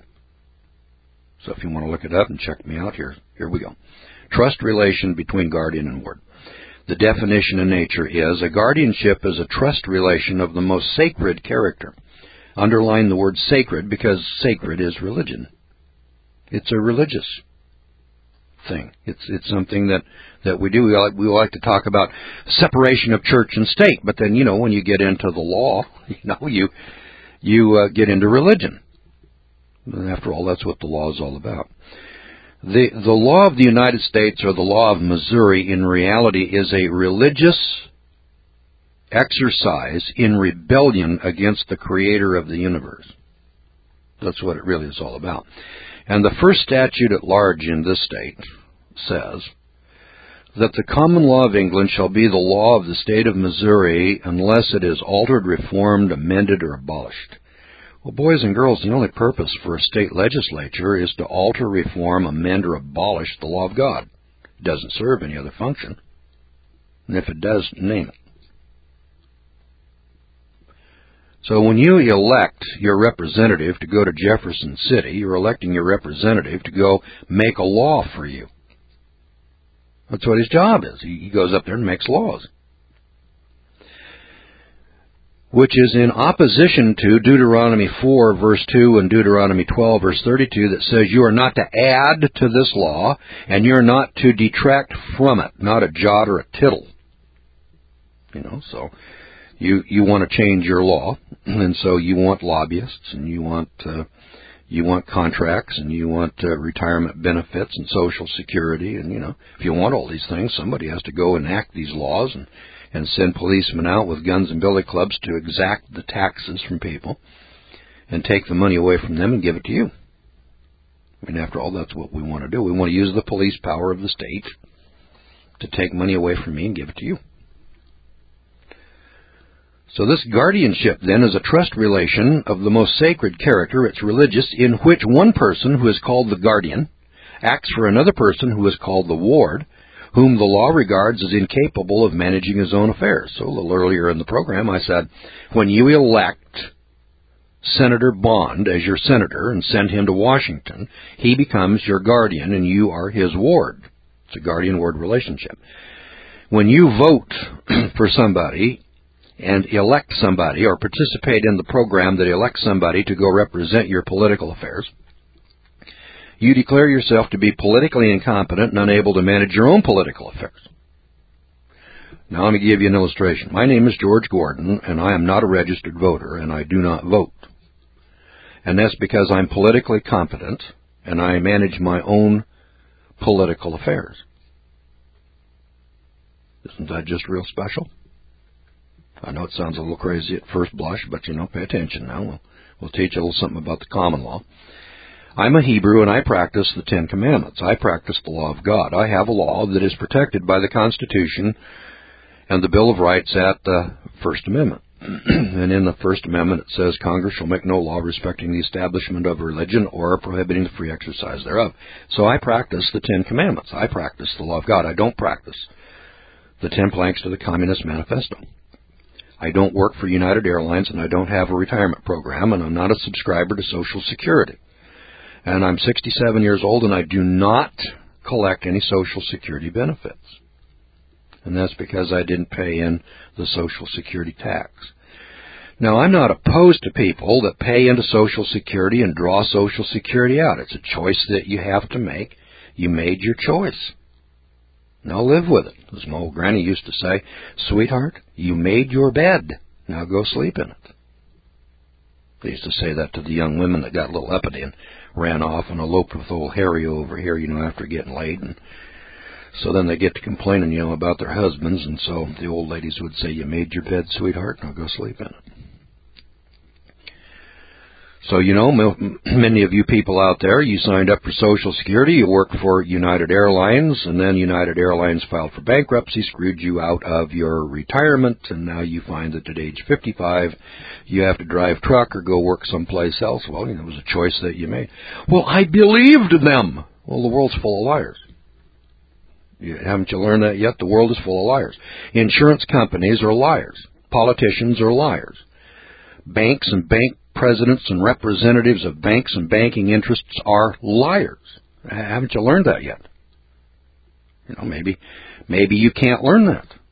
So if you want to look it up and check me out, here, here we go. Trust relation between guardian and ward. The definition in nature is, a guardianship is a trust relation of the most sacred character. Underline the word sacred, because sacred is religion. It's a religious thing. It's it's something that, that we do. We like, we like to talk about separation of church and state, but then, you know, when you get into the law, you know, you you uh, get into religion. And after all, that's what the law is all about. The the law of the United States, or the law of Missouri, in reality is a religious exercise in rebellion against the Creator of the universe. That's what it really is all about. And the first statute at large in this state says that the common law of England shall be the law of the state of Missouri unless it is altered, reformed, amended, or abolished. Well, boys and girls, the only purpose for a state legislature is to alter, reform, amend, or abolish the law of God. It doesn't serve any other function. And if it does, name it. So when you elect your representative to go to Jefferson City, you're electing your representative to go make a law for you. That's what his job is. He goes up there and makes laws. Which is in opposition to Deuteronomy four, verse two, and Deuteronomy twelve, verse thirty-two, that says you are not to add to this law, and you're not to detract from it, not a jot or a tittle. You know, so you you want to change your law, and so you want lobbyists, and you want uh, you want contracts, and you want uh, retirement benefits and Social Security, and you know, if you want all these things, somebody has to go enact these laws and and send policemen out with guns and billy clubs to exact the taxes from people and take the money away from them and give it to you. I mean, after all, that's what we want to do. We want to use the police power of the state to take money away from me and give it to you. So this guardianship, then, is a trust relation of the most sacred character. It's religious, in which one person, who is called the guardian, acts for another person who is called the ward, whom the law regards as incapable of managing his own affairs. So a little earlier in the program, I said, when you elect Senator Bond as your senator and send him to Washington, he becomes your guardian and you are his ward. It's a guardian-ward relationship. When you vote for somebody and elect somebody, or participate in the program that elects somebody to go represent your political affairs, you declare yourself to be politically incompetent and unable to manage your own political affairs. Now, let me give you an illustration. My name is George Gordon, and I am not a registered voter, and I do not vote. And that's because I'm politically competent, and I manage my own political affairs. Isn't that just real special? I know it sounds a little crazy at first blush, but, you know, pay attention now. We'll, we'll teach you a little something about the common law. I'm a Hebrew, and I practice the Ten Commandments. I practice the law of God. I have a law that is protected by the Constitution and the Bill of Rights at the First Amendment. And in the First Amendment it says, Congress shall make no law respecting the establishment of religion or prohibiting the free exercise thereof. So I practice the Ten Commandments. I practice the law of God. I don't practice the Ten Planks to the Communist Manifesto. I don't work for United Airlines, and I don't have a retirement program, and I'm not a subscriber to Social Security. And I'm sixty-seven years old, and I do not collect any Social Security benefits. And that's because I didn't pay in the Social Security tax. Now, I'm not opposed to people that pay into Social Security and draw Social Security out. It's a choice that you have to make. You made your choice. Now live with it. As my old granny used to say, sweetheart, you made your bed. Now go sleep in it. They used to say that to the young women that got a little uppity and ran off and eloped with old Harry over here, you know, after getting laid. And so then they get to complaining, you know, about their husbands. And so the old ladies would say, you made your bed, sweetheart, now go sleep in it. So, you know, many of you people out there, you signed up for Social Security, you worked for United Airlines, and then United Airlines filed for bankruptcy, screwed you out of your retirement, and now you find that at age fifty-five, you have to drive truck or go work someplace else. Well, you know, it was a choice that you made. Well, I believed them. Well, the world's full of liars. You, haven't you learned that yet? The world is full of liars. Insurance companies are liars. Politicians are liars. Banks and bank presidents and representatives of banks and banking interests are liars. Haven't you learned that yet? You know, maybe, maybe you can't learn that.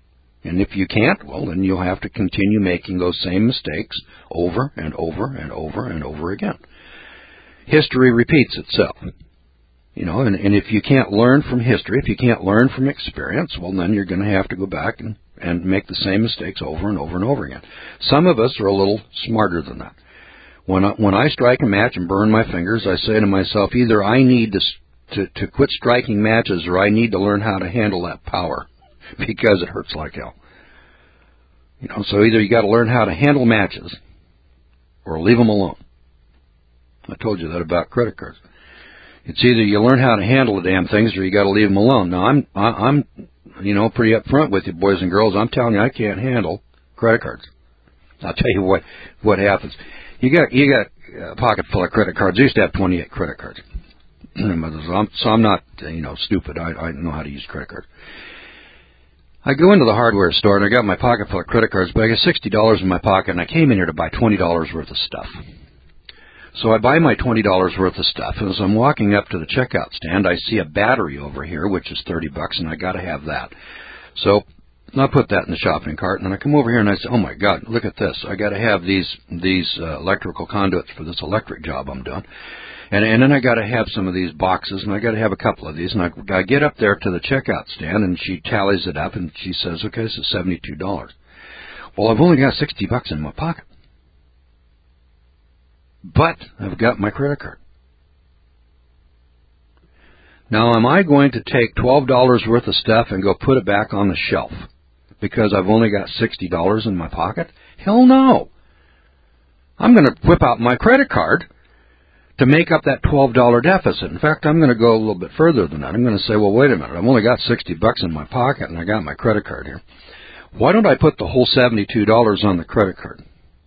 And if you can't, well, then you'll have to continue making those same mistakes over and over and over and over again. History repeats itself. You know, and, and if you can't learn from history, if you can't learn from experience, well, then you're going to have to go back and, and make the same mistakes over and over and over again. Some of us are a little smarter than that. When I, when I strike a match and burn my fingers, I say to myself, either I need to, to, to quit striking matches or I need to learn how to handle that power because it hurts like hell. You know, so either you got to learn how to handle matches or leave them alone. I told you that about credit cards. It's either you learn how to handle the damn things or you got to leave them alone. Now, I'm, I'm, you know, pretty upfront with you, boys and girls. I'm telling you, I can't handle credit cards. I'll tell you what, what happens. You got, you got a pocket full of credit cards. I used to have twenty-eight credit cards. so, I'm, so I'm not, you know, stupid. I, I know how to use credit cards. I go into the hardware store and I got my pocket full of credit cards, but I got sixty dollars in my pocket and I came in here to buy twenty dollars worth of stuff. So I buy my twenty dollars worth of stuff, and as I'm walking up to the checkout stand, I see a battery over here, which is thirty bucks, and I got to have that. So I put that in the shopping cart, and then I come over here and I say, oh my God, look at this. I got to have these these uh, electrical conduits for this electric job I'm doing. And, and then I got to have some of these boxes, and I got to have a couple of these. And I, I get up there to the checkout stand, and she tallies it up, and she says, okay, this is seventy-two dollars. Well, I've only got sixty bucks in my pocket. But I've got my credit card. Now, am I going to take twelve dollars worth of stuff and go put it back on the shelf because I've only got sixty dollars in my pocket? Hell no. I'm going to whip out my credit card to make up that twelve dollars deficit. In fact, I'm going to go a little bit further than that. I'm going to say, well, wait a minute. I've only got sixty bucks in my pocket and I got my credit card here. Why don't I put the whole seventy-two dollars on the credit card?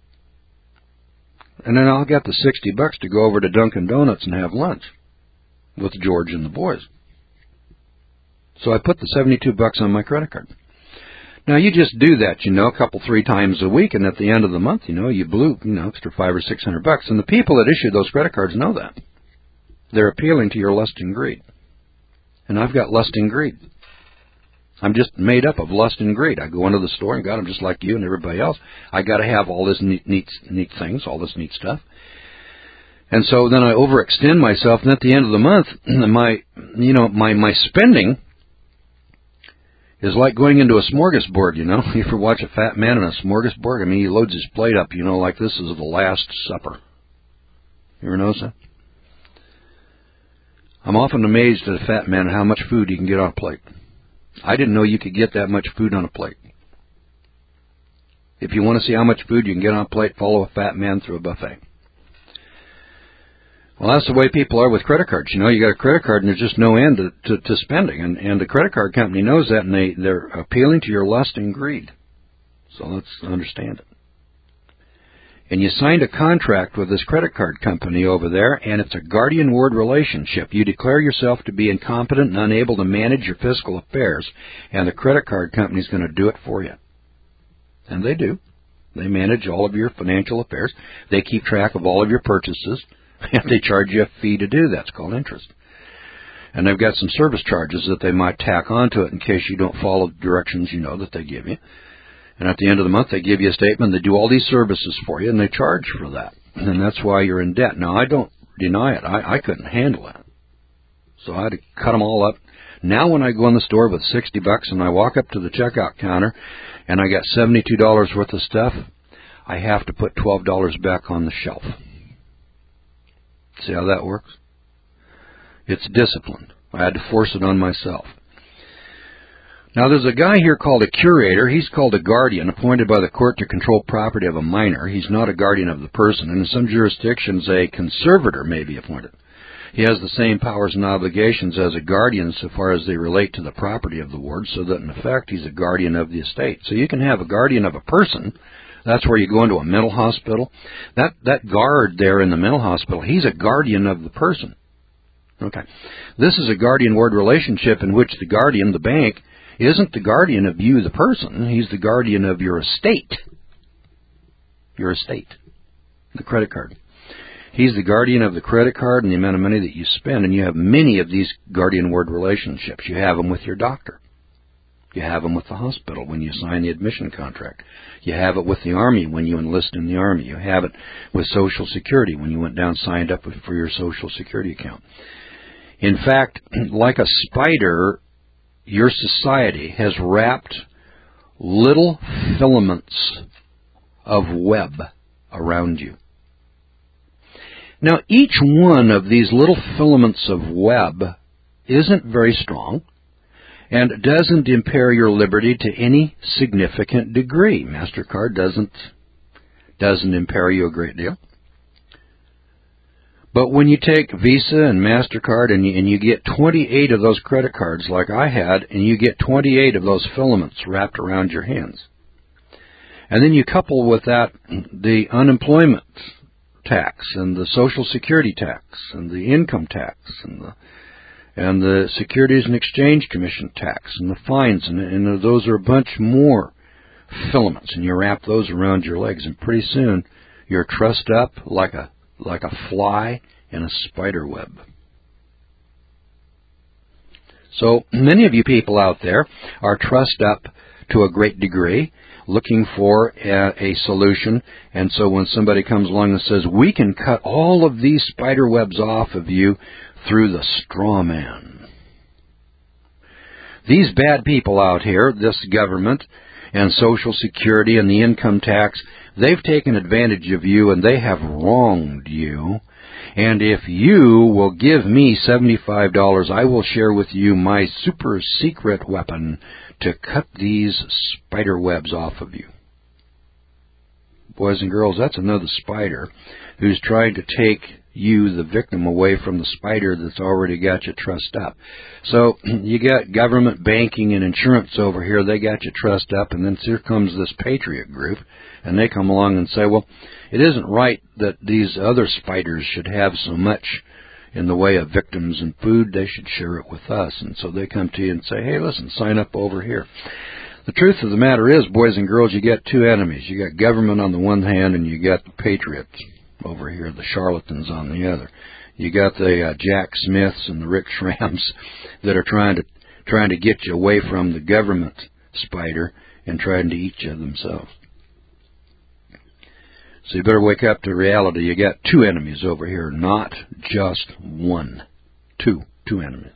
And then I'll get the sixty bucks to go over to Dunkin' Donuts and have lunch with George and the boys. So I put the seventy-two bucks on my credit card. Now, you just do that, you know, a couple, three times a week, and at the end of the month, you know, you blew, you know, extra five or six hundred bucks. And the people that issue those credit cards know that. They're appealing to your lust and greed. And I've got lust and greed. I'm just made up of lust and greed. I go into the store and got them just like you and everybody else. I got to have all this neat, neat, neat things, all this neat stuff. And so then I overextend myself, and at the end of the month, my, you know, my, my spending is like going into a smorgasbord, you know. You ever watch a fat man in a smorgasbord? I mean, he loads his plate up, you know, like this is the Last Supper. You ever notice that? I'm often amazed at a fat man how much food he can get on a plate. I didn't know you could get that much food on a plate. If you want to see how much food you can get on a plate, follow a fat man through a buffet. Well, that's the way people are with credit cards. You know, you got a credit card and there's just no end to, to, to spending. And, and the credit card company knows that, and they, they're appealing to your lust and greed. So let's understand it. And you signed a contract with this credit card company over there, and it's a guardian ward relationship. You declare yourself to be incompetent and unable to manage your fiscal affairs, and the credit card company is going to do it for you. And they do. They manage all of your financial affairs. They keep track of all of your purchases, and they charge you a fee to do that. It's called interest. And they've got some service charges that they might tack onto it in case you don't follow the directions you know that they give you. And at the end of the month, they give you a statement. They do all these services for you, and they charge for that. And that's why you're in debt. Now, I don't deny it. I, I couldn't handle it. So I had to cut them all up. Now when I go in the store with sixty bucks and I walk up to the checkout counter and I got seventy-two dollars worth of stuff, I have to put twelve dollars back on the shelf. See how that works? It's discipline. I had to force it on myself. Now, there's a guy here called a curator. He's called a guardian, appointed by the court to control property of a minor. He's not a guardian of the person. And in some jurisdictions, a conservator may be appointed. He has the same powers and obligations as a guardian so far as they relate to the property of the ward, so that, in effect, he's a guardian of the estate. So you can have a guardian of a person. That's where you go into a mental hospital. That, that guard there in the mental hospital, he's a guardian of the person. Okay. This is a guardian ward relationship in which the guardian, the bank, isn't the guardian of you, the person. He's the guardian of your estate. Your estate. The credit card. He's the guardian of the credit card and the amount of money that you spend. And you have many of these guardian ward relationships. You have them with your doctor. You have them with the hospital when you sign the admission contract. You have it with the Army when you enlist in the Army. You have it with Social Security when you went down and signed up for your Social Security account. In fact, like a spider, your society has wrapped little filaments of web around you. Now, each one of these little filaments of web isn't very strong and doesn't impair your liberty to any significant degree. MasterCard doesn't, doesn't impair you a great deal. But when you take Visa and MasterCard and you, and you get twenty-eight of those credit cards like I had, and you get twenty-eight of those filaments wrapped around your hands, and then you couple with that the unemployment tax and the Social Security tax and the income tax and the and the Securities and Exchange Commission tax and the fines, and, and those are a bunch more filaments, and you wrap those around your legs, and pretty soon you're trussed up like a like a fly in a spider web. So many of you people out there are trussed up to a great degree, looking for a, a solution, and so when somebody comes along and says, we can cut all of these spider webs off of you through the straw man. These bad people out here, this government and Social Security and the income tax, they've taken advantage of you and they have wronged you. And if you will give me seventy-five dollars, I will share with you my super secret weapon to cut these spider webs off of you. Boys and girls, that's another spider who's trying to take you, the victim, away from the spider that's already got you trussed up. So you got government, banking, and insurance over here. They got you trussed up, and then here comes this Patriot group, and they come along and say, well, it isn't right that these other spiders should have so much in the way of victims and food. They should share it with us. And so they come to you and say, hey, listen, sign up over here. The truth of the matter is, boys and girls, you got two enemies. You got government on the one hand, and you got the patriots over here, the charlatans on the other. You got the uh, Jack Smiths and the Rick Shrams that are trying to trying to get you away from the government spider and trying to eat you themselves. So you better wake up to reality. You got two enemies over here, not just one. Two. Two enemies.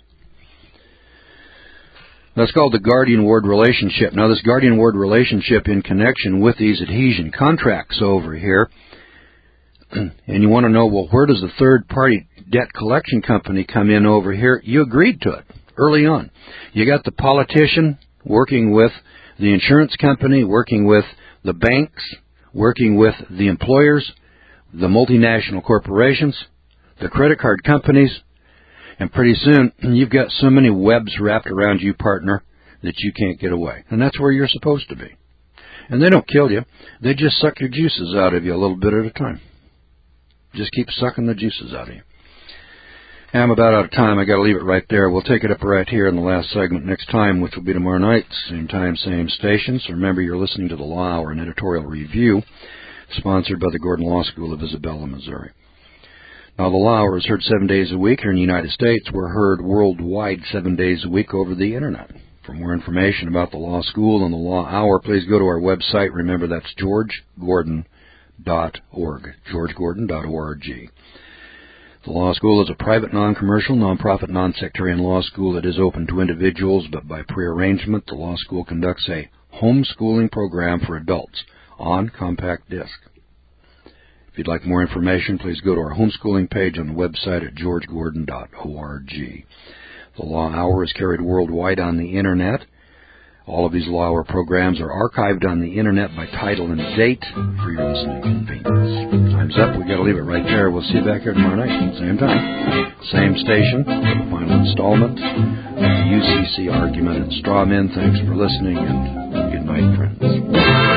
That's called the guardian-ward relationship. Now, this guardian-ward relationship in connection with these adhesion contracts over here, and you want to know, well, where does the third-party debt collection company come in over here? You agreed to it early on. You got the politician working with the insurance company, working with the banks, working with the employers, the multinational corporations, the credit card companies, and pretty soon you've got so many webs wrapped around you, partner, that you can't get away. And that's where you're supposed to be. And they don't kill you. They just suck your juices out of you a little bit at a time. Just keep sucking the juices out of you. And I'm about out of time. I got to leave it right there. We'll take it up right here in the last segment next time, which will be tomorrow night, same time, same station. So remember, you're listening to The Law Hour, an editorial review sponsored by the Gordon Law School of Isabella, Missouri. Now, The Law Hour is heard seven days a week here in the United States. We're heard worldwide seven days a week over the Internet. For more information about the Law School and the Law Hour, please go to our website. Remember, that's george gordon dot org, george gordon dot org. The Law School is a private, non-commercial, non-profit, non-sectarian law school that is open to individuals, but by prearrangement, the Law School conducts a homeschooling program for adults on compact disc. If you'd like more information, please go to our homeschooling page on the website at george gordon dot org. The Law Hour is carried worldwide on the Internet. All of these Law Hour programs are archived on the Internet by title and date for your listening convenience. Time's up. We've got to leave it right there. We'll see you back here tomorrow night, same time, same station, for the final installment of the U C C argument and straw men. Thanks for listening, and good night, friends.